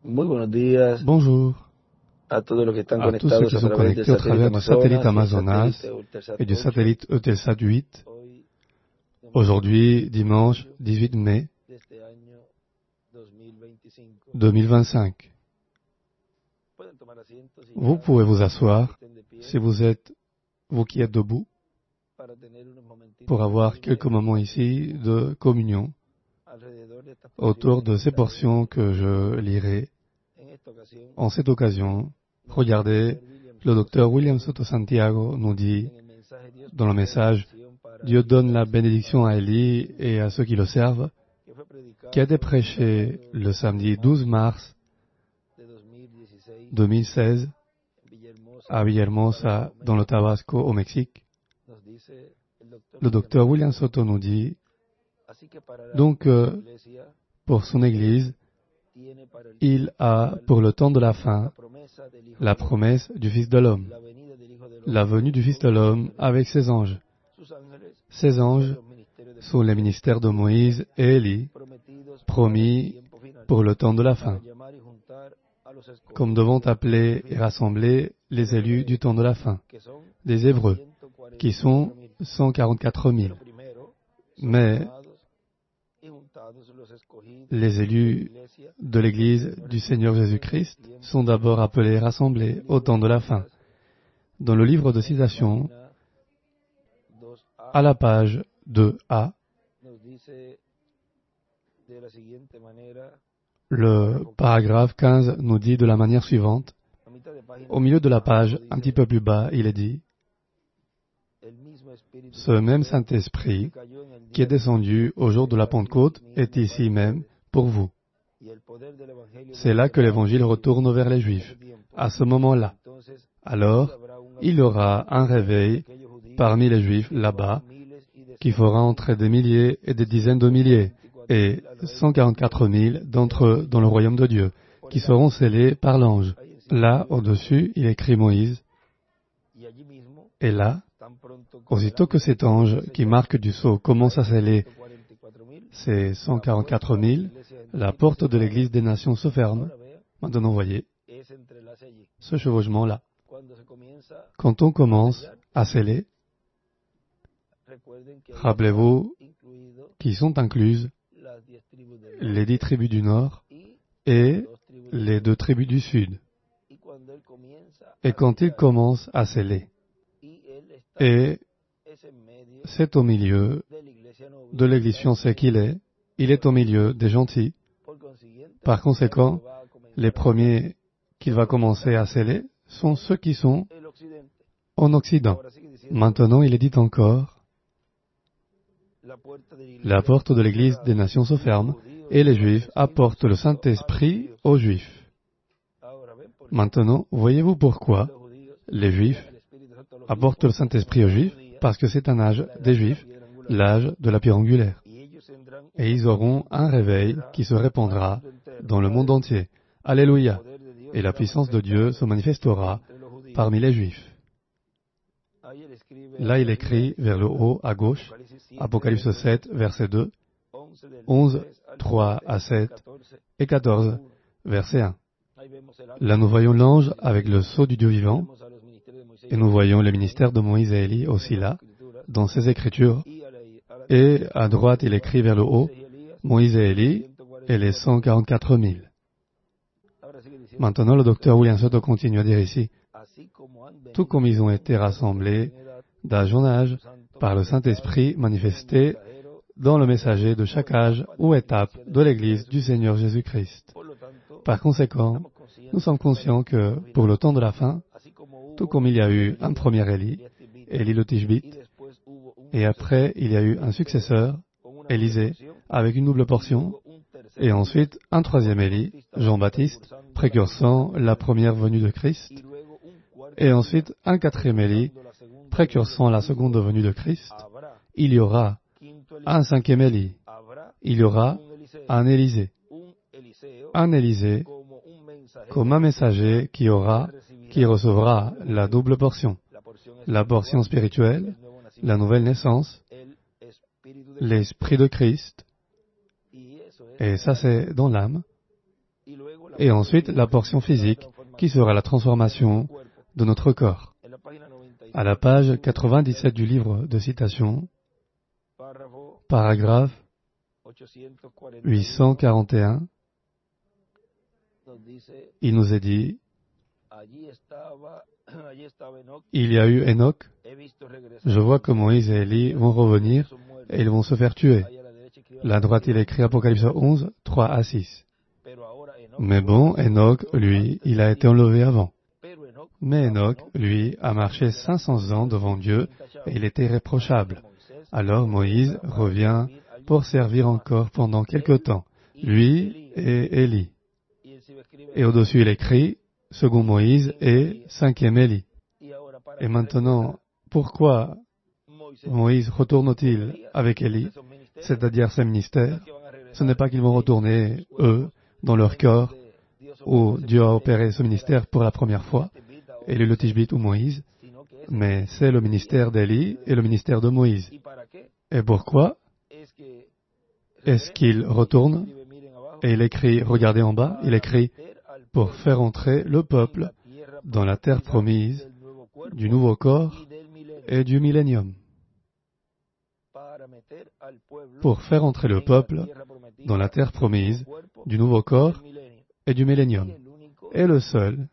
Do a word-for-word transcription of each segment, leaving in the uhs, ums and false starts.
Muy buenos días Bonjour a todos los que están à tous ceux conectados qui a sont través del connectés au travers du satellite Amazonas, Amazonas del satélite et du Eutelsat satellite ocho, Eutelsat huit. hoy, Aujourd'hui, dimanche dix-huit mai de este año dos mil veinticinco. deux mille vingt-cinq. Pueden tomar asiento si Vous ya pouvez vous asseoir, estén de pie, si vous êtes, vous qui êtes debout, para tener unos momentitos pour avoir de quelques moments ici de communion alrededor de estas autour de porciones ces que portions que je lirai. en esta ocasión En cette occasion, regardez, le docteur William Soto Santiago nous dit, en el mensaje Dios dans le concede message, bendición para Dieu donne la Elías, bénédiction à Élie et à ceux qui le servent, que fue predicado qui a été el prêché sábado le samedi douze mars de dos mil dieciséis deux mille seize en Villahermosa, à Villahermosa, dans le Tabasco, au Mexique. nos dice el doctor Le docteur William Soto nous dit, Así que para donc, la euh, iglesia pour son Église, tiene para el il a, pour le temps de la la fin, promesa del Hijo la del Hombre, promesse du Fils de l'homme, la venida del Hijo del Hombre, la venue du Fils de l'homme avec ses anges. sus ángeles, Ces anges los ministerios de sont les ministères de Moïse et Élie, prometidos promis para el tiempo final, pour le temps de la para fin, llamar y juntar a los escogidos, comme devant appeler et rassembler les élus du temps de la fin, que son des Hébreux, ciento cuarenta qui sont mil. cent quarante-quatre mille. Pero primero son Mais llamados y juntados los escogidos les de la élus iglesia de l'Église du Seigneur Jésus-Christ sont d'abord appelés et rassemblés au temps de la fin. Dans le livre de Citations, página dos A, à la page deux A, nos dice de la siguiente manera, le paragraphe quinze nous dit de la manière suivante. a mitad de página, Au milieu de la page, dice, un petit peu plus bas, il est dit, el mismo Espíritu ce même Santo Saint-Esprit que cayó en el qui est día de descendu au jour de la Pentecôte est ici même pour vous. y el poder del evangelio C'est là que l'Évangile retourne vers les Juifs. À ce moment-là, entonces alors, il y aura un réveil aquellos judíos parmi les Juifs là-bas miles y de qui fera entrer des milliers et des dizaines de milliers et cent quarante-quatre mille d'entre eux dans le royaume de Dieu, qui seront scellés par l'ange. Là, au-dessus, il écrit Moïse, y allí mismo et là, tan pronto aussitôt que cet ange qui marque du sceau commence à sceller cuarenta y cuatro mil, ces cent quarante-quatre mille, la porte de l'Église des Nations se ferme. Maintenant, voyez, es entrelace allí. ce chevauchement-là. Cuando se comienza, Quand on commence à sceller, recuerden que rappelez-vous incluido qui sont incluses las diez tribus del norte les dix tribus du Nord y et dos tribus del les deux tribus du Sud. y cuando él comienza Et quand il commence à sceller, y él está et es en medio c'est au milieu de la iglesia novia, de l'Église fiancée qu'il est, il est au milieu des gentils. por consiguiente, Par conséquent, va a comenzar les premiers qu'il va commencer à sceller sont ceux qui sont el occidente. en Occident. Ahora sigue diciendo, Maintenant, il est dit encore, la puerta de la iglesia la porte de l'Église des Nations se ferme, et les Juifs apportent le Saint-Esprit aux Juifs. ahora ven por qué Maintenant, voyez-vous pourquoi los judíos les Juifs el Espíritu Santo a los apportent le Saint-Esprit aux Juifs? Parce que c'est un âge des Juifs, piedra angular, l'âge de la pierre angulaire. y ellos tendrán Et ils auront un réveil qui se répandra dans le monde entier. Alléluia. poder de Dios Et la puissance de Dieu se manifestera entre los judíos. parmi les Juifs. Ahí él escribe Là, il écrit vers le haut, à gauche, Apocalypse sept, verset deux, once del onze, tres al trois à sept, catorce. et quatorze, verset un. Ahí vemos el ángel, Là, nous voyons l'ange avec le sceau du Dieu vivant, vemos a los ministerios de Moisés et nous voyons les ministères de Moïse et Élie aussi là, escrituras, dans ses écritures, y a la, a la et à droite, il écrit vers le haut, y Elías, Moïse et Élie, ciento cuarenta. et les cent quarante-quatre mille. Ahora sigue diciendo, Maintenant, le docteur William Soto continue à dire ici, así como han venido tout comme ils ont été rassemblés d'âge en âge par le Saint-Esprit manifesté mensajero, dans le messager de chaque âge ou étape de l'Église du Seigneur Jésus-Christ. por lo tanto, Par conséquent, estamos conscientes, nous sommes conscients que, pour le temps de la fin, así como hubo tout comme il y a eu un premier Élie, Élie le y Tishbite, después hubo un et après il y a eu un successeur, con una Élisée, porción, avec une double portion, luego un tercer et ensuite un troisième Élie, Jean-Baptiste, précursant la première venue de Christ, y luego un cuarto et ensuite un quatrième Élie, cuando la segunda précursant la seconde venue de Christ. habrá Il y aura quinto un cinquième Élie, habrá il y aura un Eliseo, un Élysée, un Eliseo un Élysée como un mensajero comme un messager qui aura, qui recevra la double portion, la porción la portion spirituelle, el nuevo nacimiento, la nouvelle naissance, el espíritu de l'Esprit de Christ, y eso es et ça c'est dans l'âme, et ensuite la portion physique qui sera la transformation de notre corps. À la page quatre-vingt-dix-sept du livre de citations, paragraphe huit cent quarante et un, il nous est dit, il y a eu Enoch, je vois que Moïse et Élie vont revenir et ils vont se faire tuer. La droite, il écrit Apocalypse onze, trois à six. Mais bon, Enoch, lui, il a été enlevé avant. Mais Enoch, lui, a marché cinq cents ans devant Dieu et il était irréprochable. Alors Moïse revient pour servir encore pendant quelque temps, lui et Élie. Et au-dessus, il écrit second Moïse et cinquième Élie. Et maintenant, pourquoi Moïse retourne-t-il avec Élie, c'est-à-dire ses ministères? Ce n'est pas qu'ils vont retourner, eux, dans leur corps, où Dieu a opéré ce ministère pour la première fois, Élie le Tishbite ou Moïse, mais c'est le ministère d'Élie et le ministère de Moïse. Et pourquoi est-ce qu'il retourne? Et il écrit, regardez en bas, il écrit, pour faire entrer le peuple dans la terre promise du nouveau corps et du millénium. Pour faire entrer le peuple dans la terre promise du nouveau corps et du millénium. Et le seul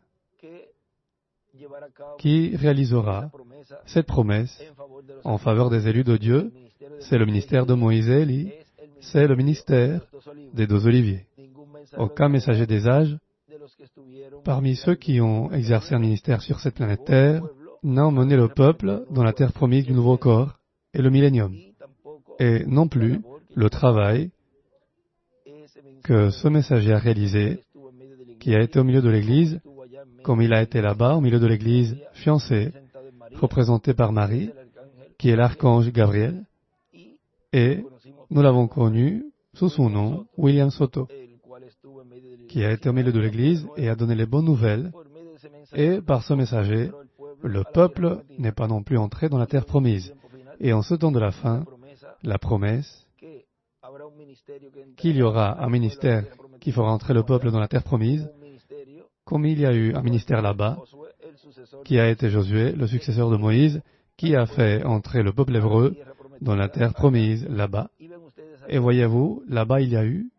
qui réalisera cette promesse en faveur des élus de Dieu, c'est le ministère de Moïse et Élie, c'est le ministère des deux oliviers. Aucun messager des âges, parmi ceux qui ont exercé un ministère sur cette planète Terre, n'a emmené le peuple dans la terre promise du nouveau corps et le millénium. Et non plus le travail que ce messager a réalisé, qui a été au milieu de l'Église, comme il a été là-bas, au milieu de l'Église fiancée, représentée par Marie, qui est l'archange Gabriel, et nous l'avons connu sous son nom, William Soto, qui a été au milieu de l'Église et a donné les bonnes nouvelles, et par ce messager, le peuple n'est pas non plus entré dans la terre promise. Et en ce temps de la fin, la promesse qu'il y aura un ministère qui fera entrer le peuple dans la terre promise, comme il y a eu un ministère là-bas, qui a été Josué, le successeur de Moïse, qui a fait entrer le peuple hébreu dans la terre promise là-bas. Et voyez-vous, là-bas il y a eu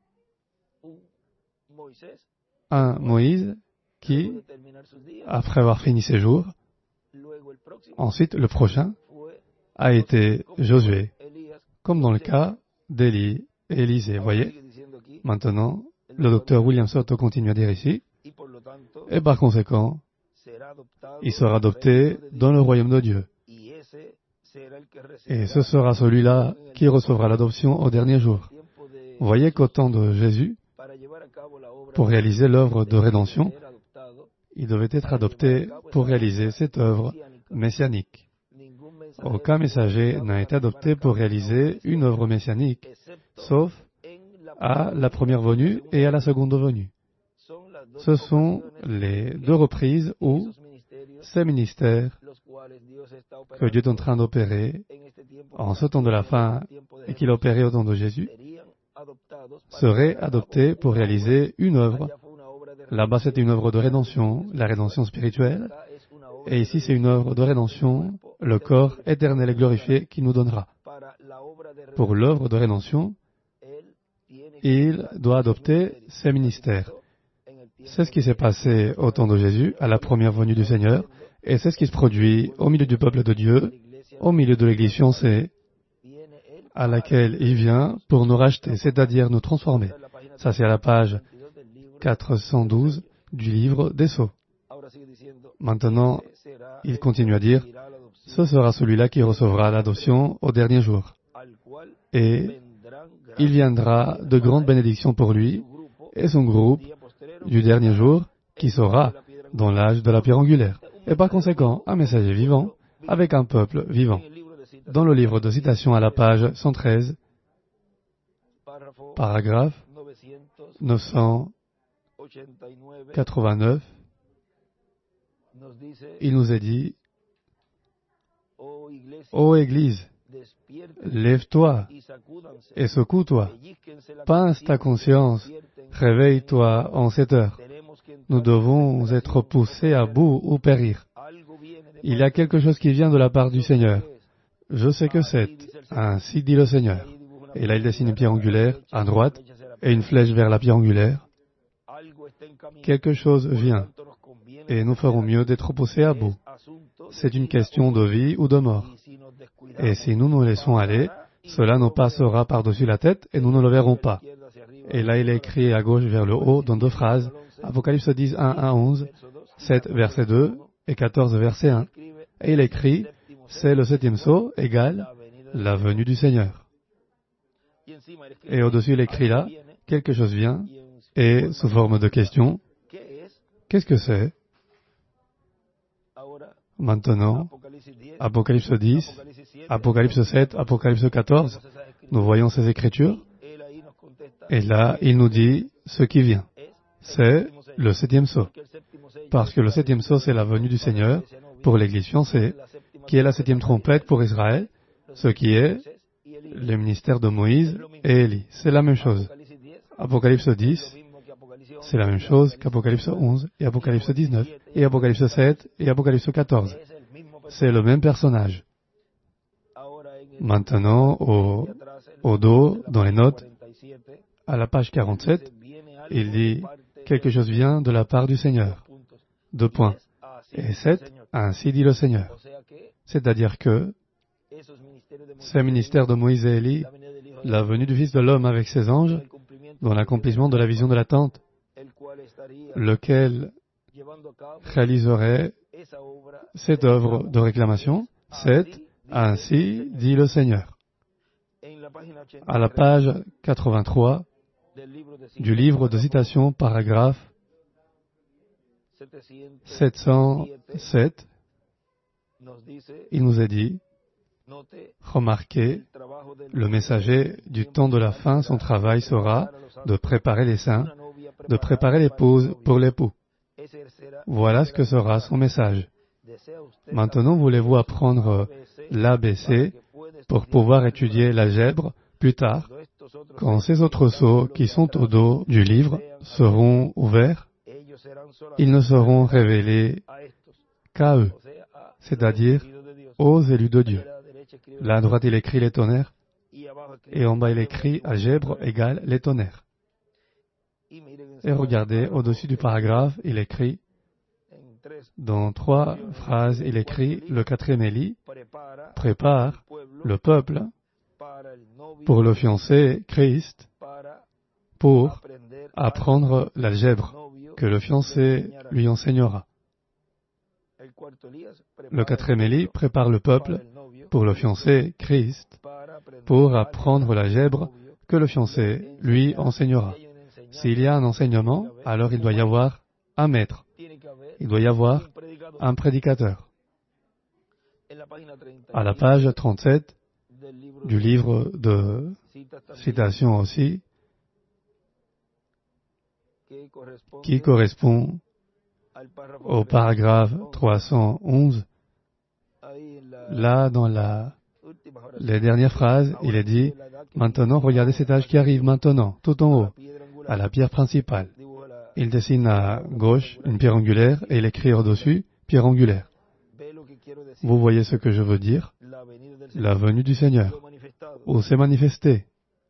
un Moïse qui, après avoir fini ses jours, ensuite le prochain a été Josué, comme dans le cas d'Élie et Élisée. Voyez, maintenant, le docteur William Soto continue à dire ici, et par conséquent, il sera adopté dans le royaume de Dieu. Et ce sera celui-là qui recevra l'adoption au dernier jour. Voyez qu'au temps de Jésus, pour réaliser l'œuvre de rédemption, il devait être adopté pour réaliser cette œuvre messianique. Aucun messager n'a été adopté pour réaliser une œuvre messianique, sauf à la première venue et à la seconde venue. Ce sont les deux reprises où ces ministères que Dieu est en train d'opérer en ce temps de la fin et qu'il opérait au temps de Jésus seraient adoptés pour réaliser une œuvre. Là-bas, c'était une œuvre de rédemption, la rédemption spirituelle, et ici, c'est une œuvre de rédemption, le corps éternel et glorifié qu'il nous donnera. Pour l'œuvre de rédemption, il doit adopter ses ministères. C'est ce qui s'est passé au temps de Jésus, à la première venue du Seigneur, et c'est ce qui se produit au milieu du peuple de Dieu, au milieu de l'Église fiancée, à laquelle il vient pour nous racheter, c'est-à-dire nous transformer. Ça, c'est à la page quatre cent douze du livre des Sceaux. Maintenant, il continue à dire, ce sera celui-là qui recevra l'adoption au dernier jour. Et il viendra de grandes bénédictions pour lui et son groupe du dernier jour qui sera dans l'âge de la pierre angulaire. Et par conséquent, un messager vivant avec un peuple vivant. Dans le livre de citations à la page cent treize, paragraphe neuf cent quatre-vingt-neuf, il nous est dit, « Ô Église, Lève-toi et secoue-toi. Pince ta conscience. Réveille-toi en cette heure. Nous devons être poussés à bout ou périr. Il y a quelque chose qui vient de la part du Seigneur. Je sais que c'est. Ainsi dit le Seigneur. Et là, il dessine une pierre angulaire à droite et une flèche vers la pierre angulaire. Quelque chose vient. Et nous ferons mieux d'être poussés à bout. C'est une question de vie ou de mort. Et si nous nous laissons aller, cela nous passera par-dessus la tête et nous ne le verrons pas. Et là, il est écrit à gauche vers le haut dans deux phrases, Apocalypse dix, un à onze, sept verset deux et quatorze verset un. Et il écrit, c'est le septième sceau égale la venue du Seigneur. Et au-dessus, il écrit là, quelque chose vient, et sous forme de question, qu'est-ce que c'est? Maintenant, Apocalypse dix, Apocalypse sept, Apocalypse quatorze, nous voyons ces écritures, et là, il nous dit ce qui vient. C'est le septième sceau. Parce que le septième sceau, c'est la venue du Seigneur pour l'Église fiancée, qui est la septième trompette pour Israël, ce qui est le ministère de Moïse et Élie. C'est la même chose. Apocalypse dix, c'est la même chose qu'Apocalypse onze, et Apocalypse dix-neuf, et Apocalypse sept, et Apocalypse quatorze. C'est le même personnage. Maintenant, au, au dos, dans les notes, à la page quarante-sept, il dit « Quelque chose vient de la part du Seigneur ». Deux points. Et sept, ainsi dit le Seigneur. C'est-à-dire que ces ministères de Moïse et Élie, la venue du Fils de l'homme avec ses anges, dans l'accomplissement de la vision de la tente, lequel réaliserait cette œuvre de réclamation, c'est « Ainsi dit le Seigneur ». À la page quatre-vingt-trois du livre de citations, paragraphe sept cent sept, il nous est dit, remarquez, le messager du temps de la fin, son travail sera de préparer les saints, de préparer l'épouse pour l'époux. Voilà ce que sera son message. Maintenant, voulez-vous apprendre l'A B C pour pouvoir étudier l'algèbre plus tard, quand ces autres sceaux qui sont au dos du livre seront ouverts, ils ne seront révélés qu'à eux, c'est-à-dire aux élus de Dieu. Là à droite, il écrit les tonnerres, et en bas, il écrit algèbre égale les tonnerres. Et regardez, au-dessus du paragraphe, il écrit, dans trois phrases, il écrit, le quatrième Élie prépare le peuple pour le fiancé Christ, pour apprendre l'algèbre que le fiancé lui enseignera. Le quatrième Élie prépare le peuple pour le fiancé Christ, pour apprendre l'algèbre que le fiancé lui enseignera. S'il y a un enseignement, alors il doit y avoir un maître. Il doit y avoir un prédicateur. À la page trente-sept du livre de citation aussi, qui correspond au paragraphe trois cent onze, là, dans la, les dernières phrases, il est dit, maintenant, regardez cet âge qui arrive maintenant, tout en haut, à la pierre principale. Il dessine à gauche une pierre angulaire et il écrit au-dessus, pierre angulaire. Vous voyez ce que je veux dire? La venue du Seigneur, où s'est manifesté.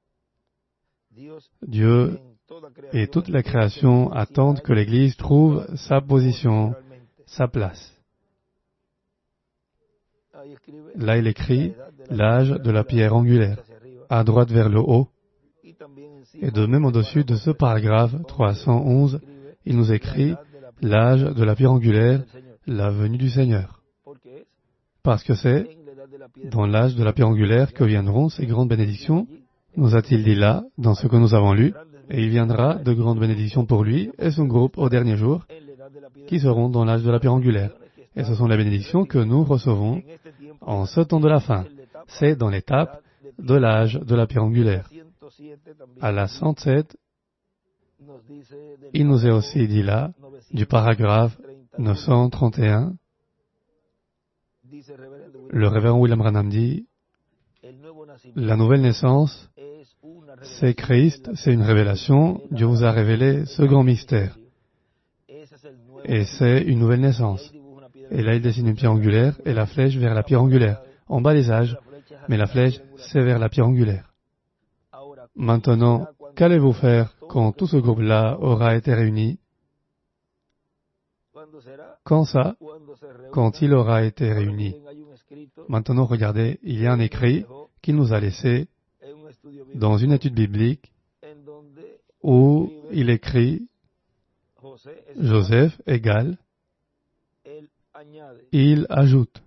Dieu et toute la création attendent que l'Église trouve sa position, sa place. Là, il écrit l'âge de la pierre angulaire, à droite vers le haut. Et de même au-dessus de ce paragraphe trois cent onze, il nous écrit l'âge de la pierre angulaire, la venue du Seigneur. Parce que c'est dans l'âge de la pierre angulaire que viendront ces grandes bénédictions, nous a-t-il dit là, dans ce que nous avons lu, et il viendra de grandes bénédictions pour lui et son groupe au dernier jour, qui seront dans l'âge de la pierre angulaire. Et ce sont les bénédictions que nous recevons en ce temps de la fin. C'est dans l'étape de l'âge de la pierre angulaire. À la cent sept, il nous est aussi dit là, du paragraphe neuf cent trente et un, le révérend William Branham dit, La nouvelle naissance, c'est Christ, c'est une révélation. Dieu vous a révélé ce grand mystère. Et c'est une nouvelle naissance. Et là, il dessine une pierre angulaire et la flèche vers la pierre angulaire. En bas des âges, mais la flèche, c'est vers la pierre angulaire. Maintenant, qu'allez-vous faire quand tout ce groupe-là aura été réuni? Quand ça? Quand il aura été réuni. Maintenant, regardez, il y a un écrit qu'il nous a laissé dans une étude biblique où il écrit Joseph égale, il ajoute.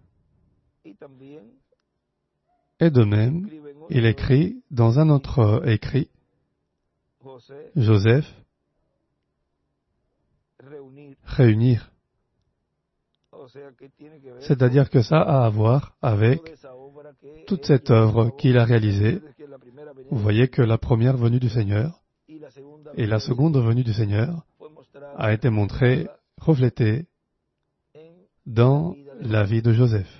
Et de même, il écrit dans un autre écrit, Joseph, réunir. C'est-à-dire que ça a à voir avec toute cette œuvre qu'il a réalisée. Vous voyez que la première venue du Seigneur et la seconde venue du Seigneur a été montrée, reflétée dans la vie de Joseph.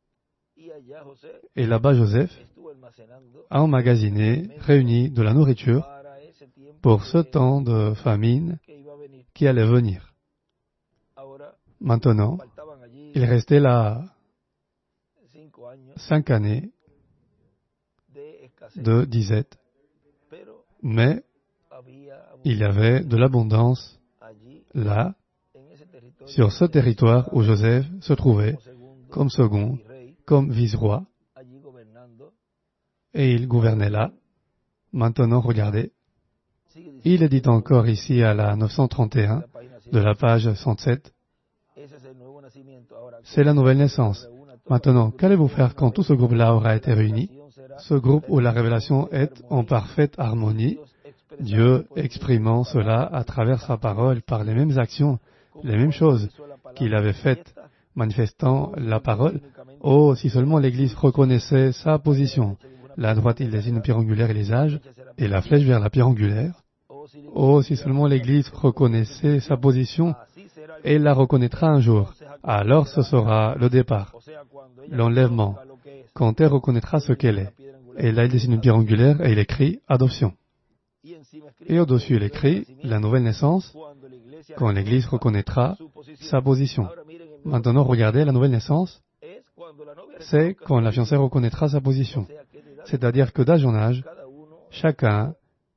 Et là-bas, Joseph a emmagasiné, réuni de la nourriture pour ce temps de famine qui allait venir. Maintenant, il restait là cinq années de disette, mais il y avait de l'abondance là, sur ce territoire où Joseph se trouvait, comme second, comme vice-roi, et il gouvernait là. Maintenant, regardez, il est dit encore ici à la neuf cent trente et un de la page cent sept, c'est la nouvelle naissance. Maintenant, qu'allez-vous faire quand tout ce groupe-là aura été réuni? Ce groupe où la révélation est en parfaite harmonie, Dieu exprimant cela à travers sa parole par les mêmes actions, les mêmes choses qu'il avait faites, manifestant la parole. Oh, si seulement l'Église reconnaissait sa position. La droite, il désigne une pierre angulaire et les âges, et la flèche vers la pierre angulaire. Oh, si seulement l'Église reconnaissait sa position, et la reconnaîtra un jour. Alors ce sera le départ, l'enlèvement, quand elle reconnaîtra ce qu'elle est. Et là, il dessine une pierre angulaire et il écrit « Adoption ». Et au-dessus, il écrit « La nouvelle naissance », quand l'Église reconnaîtra sa position. Maintenant, regardez, la nouvelle naissance, c'est quand la fiancée reconnaîtra sa position. C'est-à-dire que d'âge en âge, chacun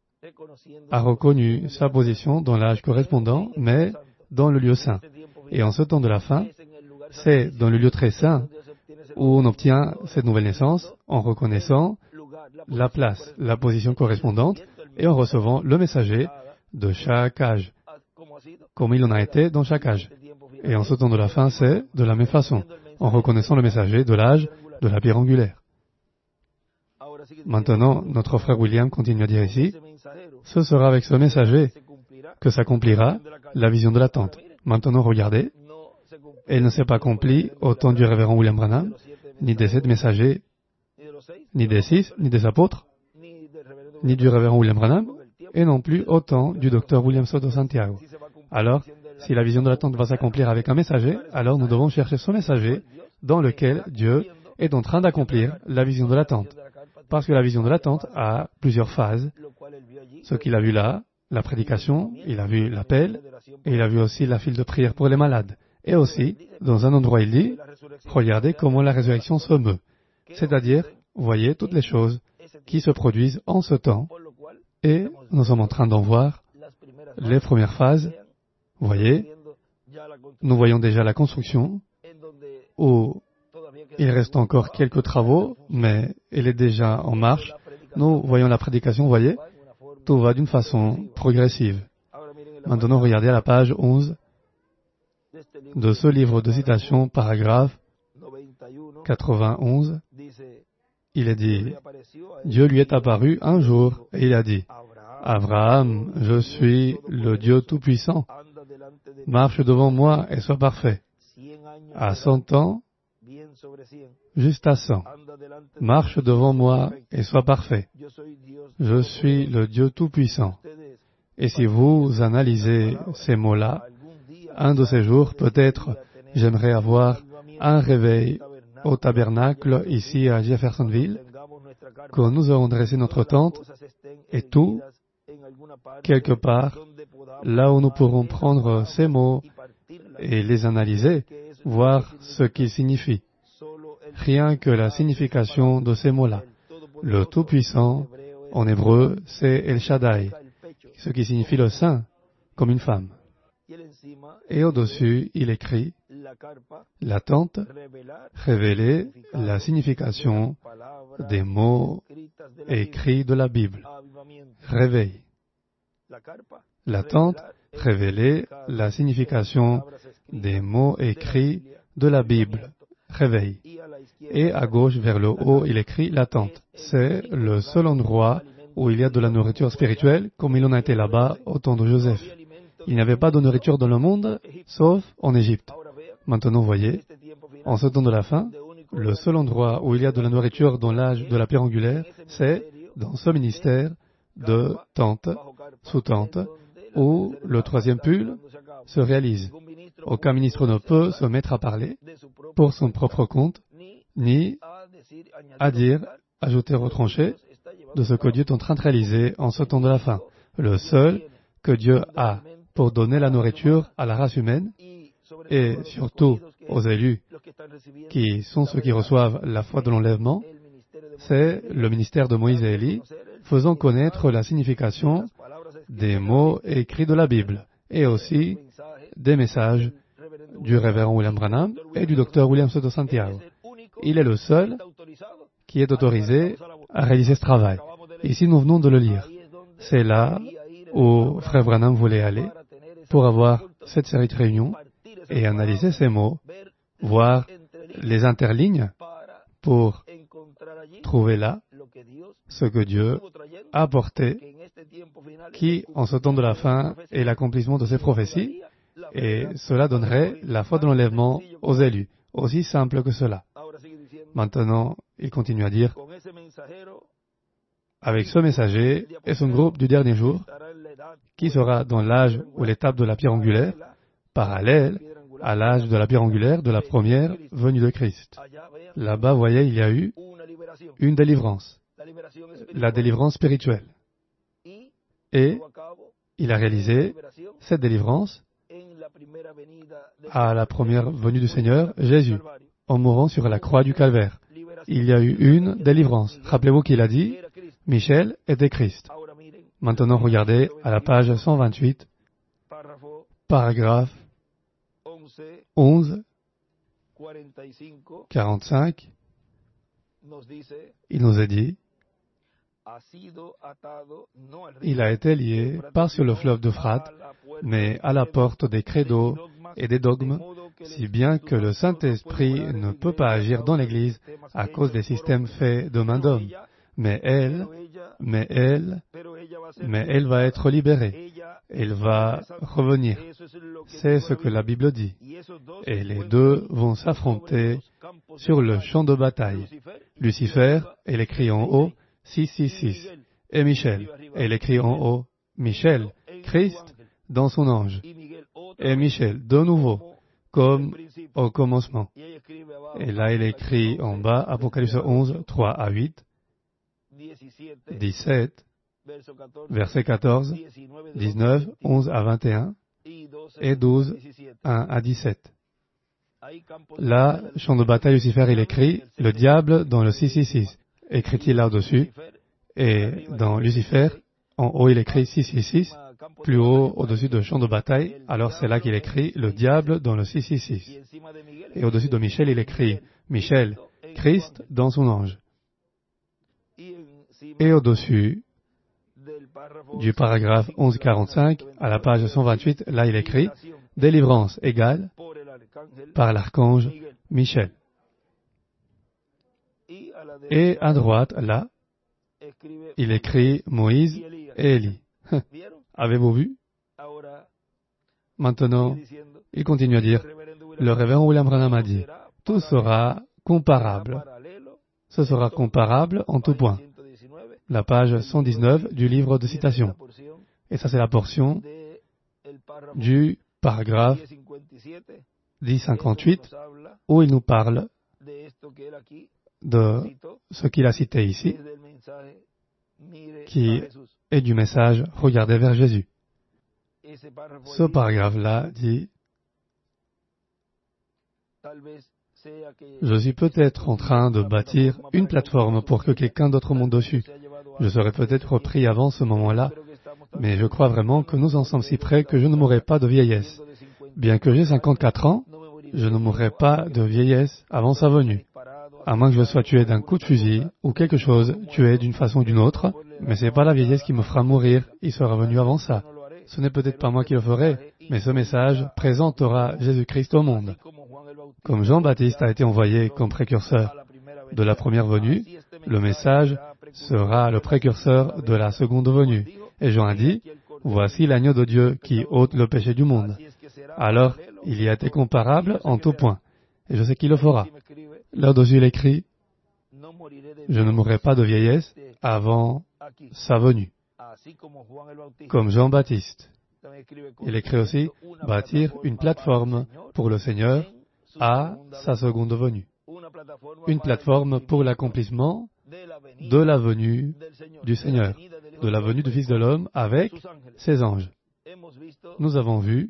a reconnu sa position dans l'âge correspondant, mais dans le lieu saint. Et en ce temps de la fin, c'est dans le lieu très saint où on obtient cette nouvelle naissance en reconnaissant la place, la position correspondante et en recevant le messager de chaque âge, comme il en a été dans chaque âge. Et en ce temps de la fin, c'est de la même façon, en reconnaissant le messager de l'âge de la pierre angulaire. Maintenant, notre frère William continue à dire ici, ce sera avec ce messager que s'accomplira la vision de la tente. Maintenant, regardez, elle ne s'est pas accomplie au temps du révérend William Branham, ni des sept messagers, ni des six, ni des apôtres, ni du révérend William Branham, et non plus au temps du docteur William Soto Santiago. Alors, si la vision de la tente va s'accomplir avec un messager, alors nous devons chercher ce messager dans lequel Dieu est en train d'accomplir la vision de la tente. Parce que la vision de la tente a plusieurs phases. Ce qu'il a vu là, la prédication, il a vu l'appel, et il a vu aussi la file de prière pour les malades. Et aussi, dans un endroit, il dit, regardez comment la résurrection se meut. C'est-à-dire, voyez toutes les choses qui se produisent en ce temps, et nous sommes en train d'en voir les premières phases. Voyez, nous voyons déjà la construction, où il reste encore quelques travaux, mais elle est déjà en marche. Nous voyons la prédication, voyez, tout va d'une façon progressive. Maintenant, regardez à la page onze de ce livre de citations, paragraphe quatre-vingt-onze. Il est dit, Dieu lui est apparu un jour et il a dit, Abraham, je suis le Dieu Tout-Puissant. Marche devant moi et sois parfait. À cent ans, juste à cent. Marche devant moi et sois parfait. Je suis le Dieu Tout-Puissant. Et si vous analysez ces mots-là, un de ces jours, peut-être, j'aimerais avoir un réveil au tabernacle ici à Jeffersonville, quand nous aurons dressé notre tente et tout, quelque part, là où nous pourrons prendre ces mots et les analyser, voir ce qu'ils signifient. Rien que la signification de ces mots-là. Le Tout-Puissant, en hébreu, c'est El Shaddai, ce qui signifie le Saint, comme une femme. Et au-dessus, il écrit la tente, révéler la signification des mots écrits de la Bible. Réveil. La tente, révéler la signification des mots écrits de la Bible. Réveil. Et à gauche, vers le haut, il écrit la tente. C'est le seul endroit où il y a de la nourriture spirituelle, comme il en a été là-bas au temps de Joseph. Il n'y avait pas de nourriture dans le monde, sauf en Égypte. Maintenant, voyez, en ce temps de la fin, le seul endroit où il y a de la nourriture dans l'âge de la pierre angulaire, c'est dans ce ministère de tente, sous-tente, où le troisième pull se réalise. Aucun ministre ne peut se mettre à parler pour son propre compte, ni à dire, ajouter, retrancher de ce que Dieu est en train de réaliser en ce temps de la fin. Le seul que Dieu a pour donner la nourriture à la race humaine, et surtout aux élus, qui sont ceux qui reçoivent la foi de l'enlèvement, c'est le ministère de Moïse et Élie, faisant connaître la signification des mots écrits de la Bible, et aussi des messages du révérend William Branham et du docteur William Soto Santiago. Il est le seul qui est autorisé à réaliser ce travail. Ici, nous venons de le lire. C'est là où Frère Branham voulait aller pour avoir cette série de réunions et analyser ces mots, voir les interlignes pour trouver là ce que Dieu a apporté, qui, en ce temps de la fin, est l'accomplissement de ses prophéties, et cela donnerait la foi de l'enlèvement aux élus. Aussi simple que cela. Maintenant, il continue à dire, avec ce messager et son groupe du dernier jour, qui sera dans l'âge ou l'étape de la pierre angulaire, parallèle à l'âge de la pierre angulaire de la première venue de Christ. Là-bas, voyez, il y a eu une délivrance, la délivrance spirituelle. Et il a réalisé cette délivrance à la première venue du Seigneur, Jésus, en mourant sur la croix du Calvaire. Il y a eu une délivrance. Rappelez-vous qu'il a dit, Michel était Christ. Maintenant, regardez à la page cent vingt-huit, paragraphe onze, quarante-cinq, il nous est dit, il a été lié, pas sur le fleuve d'Euphrate, mais à la porte des credos et des dogmes, si bien que le Saint-Esprit ne peut pas agir dans l'Église à cause des systèmes faits de main d'homme. Mais elle, mais elle, mais elle va être libérée. Elle va revenir. C'est ce que la Bible dit. Et les deux vont s'affronter sur le champ de bataille. Lucifer, elle écrit en haut, six six six. Et Michel, elle écrit en haut, Michel, Christ dans son ange. Et Michel, de nouveau, comme au commencement. Et là, il écrit en bas, Apocalypse onze, trois à huit, dix-sept, verset quatorze, dix-neuf, onze à vingt et un, et douze, un à dix-sept. Là, champ de bataille, Lucifer, il écrit, le diable dans le six six six. Écrit-il là-dessus, et dans Lucifer, en haut, il écrit six six six, plus haut, au-dessus de champ de bataille, alors c'est là qu'il écrit le diable dans le six six six. Et au-dessus de Michel, il écrit Michel, Christ dans son ange. Et au-dessus du paragraphe onze quarante-cinq, à la page cent vingt-huit, là il écrit délivrance égale par l'archange Michel. Et à droite, là, il écrit Moïse et Élie. Avez-vous vu? Maintenant, il continue à dire, le révérend William Branham a dit, tout sera comparable. Ce sera comparable en tout point. La page cent dix-neuf du livre de citations. Et ça, c'est la portion du paragraphe dix cinquante-huit où il nous parle de ce qu'il a cité ici, qui est du message « Regardez vers Jésus ». Ce paragraphe-là dit « Je suis peut-être en train de bâtir une plateforme pour que quelqu'un d'autre monte dessus. Je serais peut-être pris avant ce moment-là, mais je crois vraiment que nous en sommes si près que je ne mourrai pas de vieillesse. Bien que j'ai cinquante-quatre ans, je ne mourrai pas de vieillesse avant sa venue. À moins que je sois tué d'un coup de fusil ou quelque chose tué d'une façon ou d'une autre, mais ce n'est pas la vieillesse qui me fera mourir, il sera venu avant ça. Ce n'est peut-être pas moi qui le ferai, mais ce message présentera Jésus-Christ au monde. Comme Jean-Baptiste a été envoyé comme précurseur de la première venue, le message sera le précurseur de la seconde venue. Et Jean a dit, « Voici l'agneau de Dieu qui ôte le péché du monde. » Alors, il y a été comparable en tout point. Et je sais qu'il le fera. Là dessus il écrit, « Je ne mourrai pas de vieillesse avant sa venue. » Comme Jean-Baptiste. Il écrit aussi, « Bâtir une plateforme pour le Seigneur à sa seconde venue. » Une plateforme pour l'accomplissement de la venue du Seigneur, de la venue du Fils de l'homme avec ses anges. Nous avons vu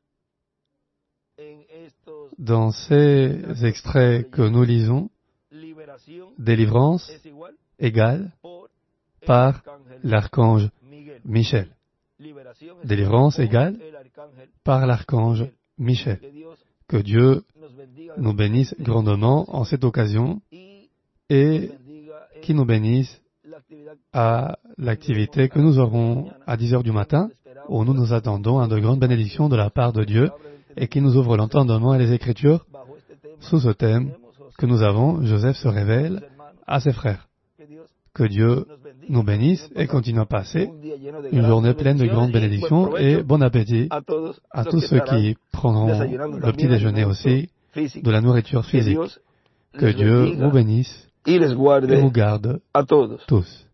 dans ces extraits que nous lisons, délivrance égale par l'archange Michel. Délivrance égale par l'archange Michel. Que Dieu nous bénisse grandement en cette occasion et qu'il nous bénisse à l'activité que nous aurons à dix heures du matin, où nous nous attendons à de grandes bénédictions de la part de Dieu et qui nous ouvre l'entendement et les Écritures sous ce thème que nous avons, Joseph se révèle à ses frères. Que Dieu nous bénisse et continue à passer une journée pleine de grandes bénédictions et bon appétit à tous ceux qui prendront le petit déjeuner aussi, de la nourriture physique. Que Dieu vous bénisse et vous garde tous.